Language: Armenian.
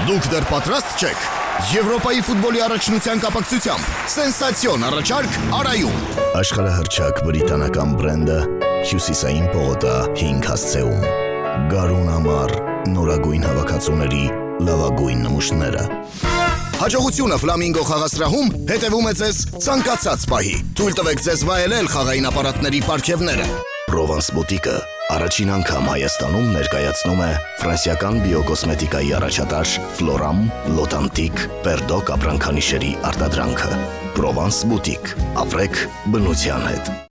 Դուք դեռ պատրաստ չեք։ Եվրոպայի ֆուտբոլի առաջնության կապակցությամբ սենսացիոն առաջարկ Արայում։ Աշխարհահռչակ բրիտանական բրենդը Հյուսիսային պողոտա 5 հասցեում։ Գարուն ամառ նորագույն հավաքածուների լավագույն նմուշները։ Հաջողությունը Ֆլամինգո խաղասրահում հետևում է ձեզ ցանկացած պահի։ Թույլ տվեք ձեզ վայելել խաղային ապարատների պարգևները։ Պրովանս բուտիկը առաջին անգամ Հայաստանում ներկայացնում է ֆրանսիական բիոկոսմետիկայի առաջատար Ֆլորամ, Լոտանտիկ, Պերդոկ ապրանքանիշերի արտադրանքը։ Պրովանս բուտիկ։ Ապրեք բնության հետ։